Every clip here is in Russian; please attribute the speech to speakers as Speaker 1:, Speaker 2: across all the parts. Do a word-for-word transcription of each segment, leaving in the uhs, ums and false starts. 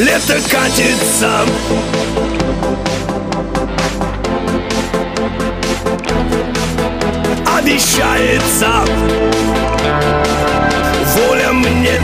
Speaker 1: Лето катится, обещается воля мне.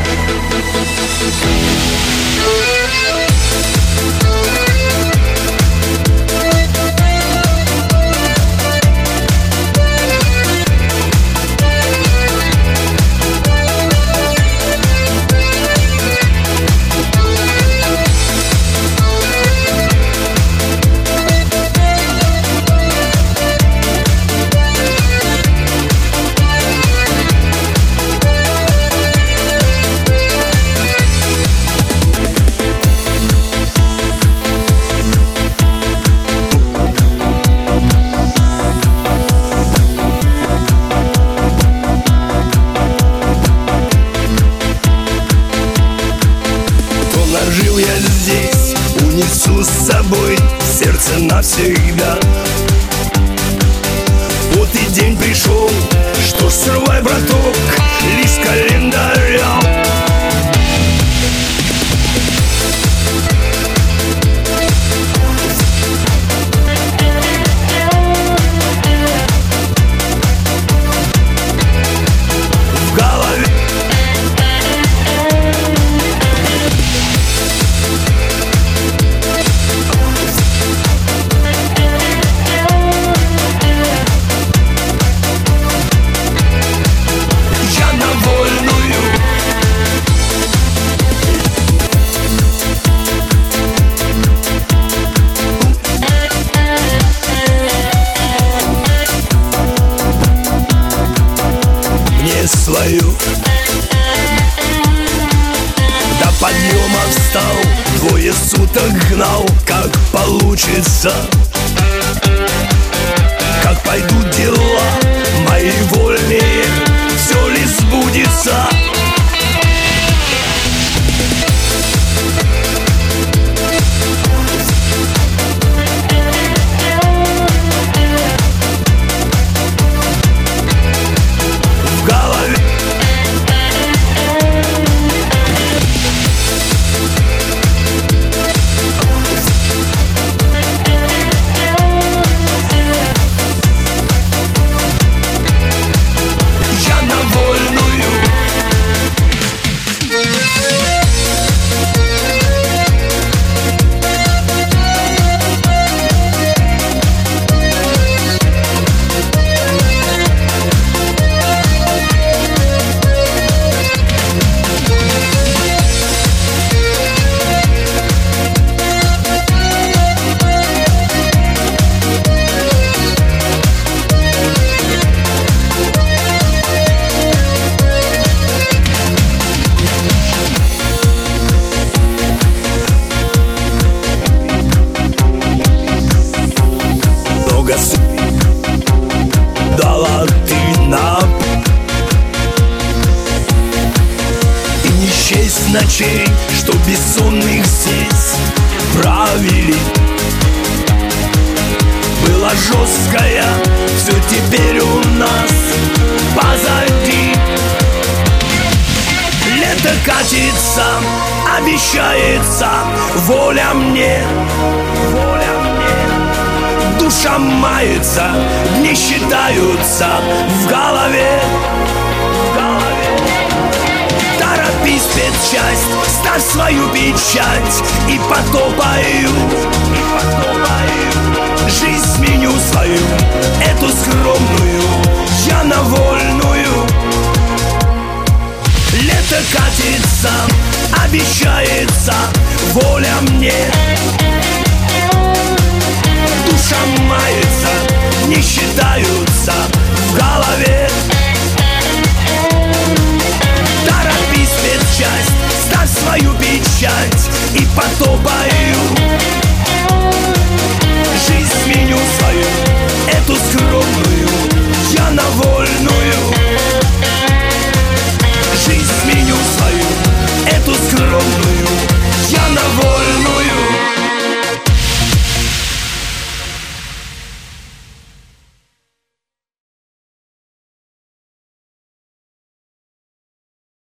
Speaker 1: Жил я здесь, унесу с собой в сердце навсегда. Вот и день пришел, что ж, срывай, браток, лист календаря. В голове свою. До подъема встал, двое суток гнал. Как получится, как пойдут дела мои вольные, все ли сбудется? Дала ты нам, и не счесть ночей, что бессонных здесь провели. Была жесткая, все теперь у нас позади. Лето катится, обещается воля мне, воля мне. Душа мается, дни считаются в голове, в голове. Торопись, спецчасть, ставь свою печать и потопаю, и потопаю. Жизнь сменю свою, эту скромную, я на вольную. Лето катится, обещается воля мне. Душа мается, не считаются в голове.